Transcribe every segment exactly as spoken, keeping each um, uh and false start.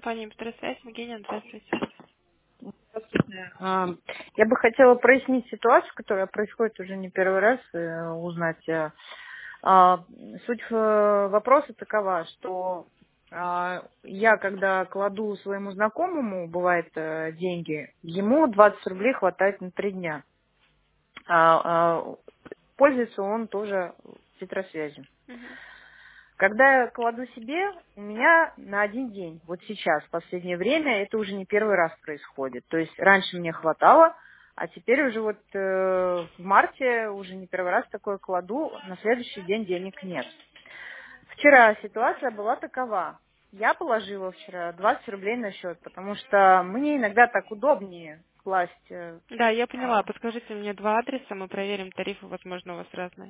компания «Быстросвязь». Евгения, здравствуйте. Здравствуйте. А, Я бы хотела прояснить ситуацию, которая происходит уже не первый раз, э, узнать. э, а, Суть э, вопроса такова, что а, я, когда кладу своему знакомому, бывает, э, деньги, ему двадцать рублей хватает на три дня. А, а, Пользуется он тоже тетрасвязью. Мгм. Когда я кладу себе, у меня на один день, вот сейчас, в последнее время, это уже не первый раз происходит. То есть раньше мне хватало, а теперь уже вот э, в марте уже не первый раз такое кладу, на следующий день денег нет. Вчера ситуация была такова. Я положила вчера двадцать рублей на счет, потому что мне иногда так удобнее класть. э, Да, я поняла. а, Подскажите мне два адреса, мы проверим тарифы, возможно, у вас разные.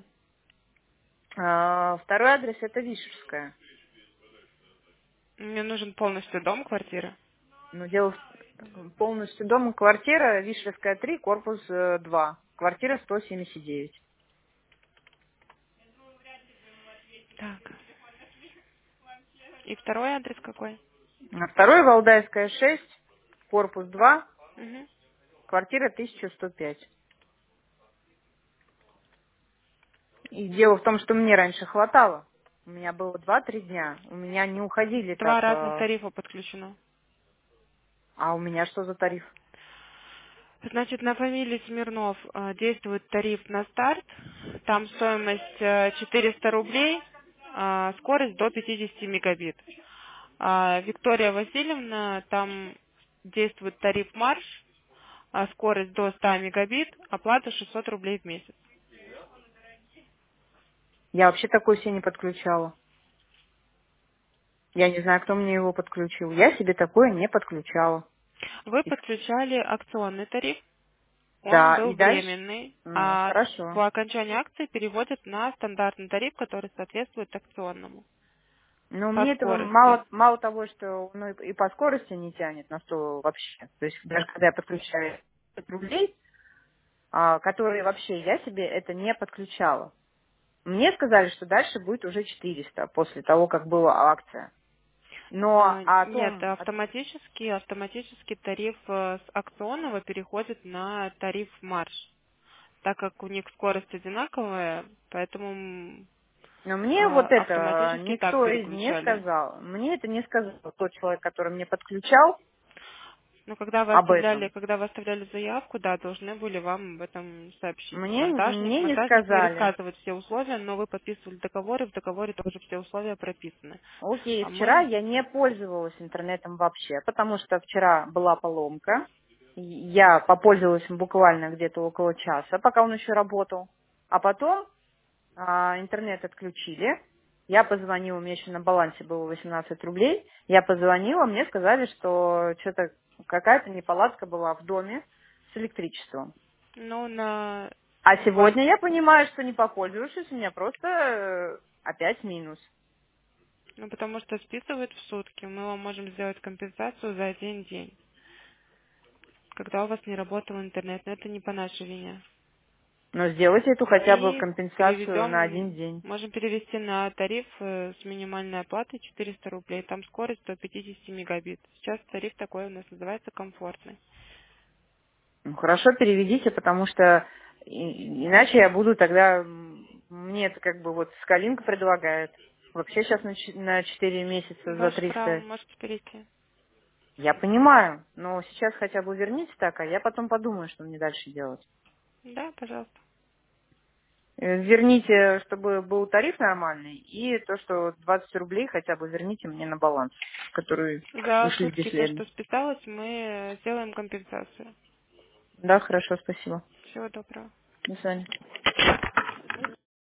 а, Второй адрес это Вишерская. Мне нужен полностью дом, квартира. Но дело в- полностью дом и квартира, Вишерская три, корпус э, два, квартира сто семьдесят девять. Так. И второй адрес какой? А второй Валдайская шесть, корпус два, Мгм. квартира тысяча сто пять. И дело в том, что мне раньше хватало. У меня было два-три дня. У меня не уходили Два так. разных э, тарифа подключено. А у меня что за тариф? Значит, на фамилии Смирнов э, действует тариф на старт. Там стоимость э, четыреста рублей, а скорость до пятидесяти мегабит. А Виктория Васильевна, там действует тариф марш, а скорость до ста мегабит, оплата шестьсот рублей в месяц. Я вообще такой себе не подключала. Я не знаю, кто мне его подключил. Я себе такое не подключала. Вы И- подключали акционный тариф, он Да, был и дальше? временный, Ну, а хорошо. по окончании акции переводят на стандартный тариф, который соответствует акционному Но по мне этого скорости. мало, мало того, что ну, и по скорости не тянет на сто вообще. То есть даже когда я подключаю пять рублей, а, которые вообще я себе это не подключала. Мне сказали, что дальше будет уже четыреста после того, как была акция. Но А, о Нет, том, о- автоматически, автоматически тариф э, с акционного переходит на тариф марш, так как у них скорость одинаковая, поэтому м, но э, мне вот это автоматически так никто из не переключали. сказал. Мне это не сказал тот человек, который мне подключал Но когда вы об оставляли, этом. когда вы оставляли заявку, да, должны были вам об этом сообщить. Мне, Монтажник, мне не монтажник сказали. пересказывает все условия, но вы подписывали договор, и в договоре тоже все условия прописаны. Окей, А вчера мы, я не пользовалась интернетом вообще, потому что вчера была поломка. И Я попользовалась им буквально где-то около часа, пока он еще работал. А потом а, интернет отключили. Я позвонила, у меня еще на балансе было восемнадцать рублей. Я позвонила, мне сказали, что что-то какая-то неполадка была в доме с электричеством. ну, на А вас, сегодня я понимаю, что не попользовавшись, у меня просто э, опять минус. ну, потому что списывают в сутки, мы вам можем сделать компенсацию за один день, когда у вас не работал интернет, но это не по нашей вине. Но сделайте эту хотя бы И компенсацию на один переведем, день. можем перевести на тариф э, с минимальной оплатой четыреста рублей. Там скорость до пятидесяти мегабит. Сейчас тариф такой у нас называется комфортный. Ну, хорошо, переведите, потому что и- иначе я буду тогда... м, Мне это как бы вот Скалинка предлагает. Вообще сейчас на ч- на четыре месяца за Ваше право, триста. можете перейти. Я понимаю, но сейчас хотя бы верните так, а я потом подумаю, что мне дальше делать. Да, пожалуйста. Э, Верните, чтобы был тариф нормальный, и то, что двадцать рублей хотя бы верните мне на баланс, которые За ушли сутки то, бесследно. что списалось, мы э, сделаем компенсацию. Да, хорошо, спасибо. Всего доброго. До свидания.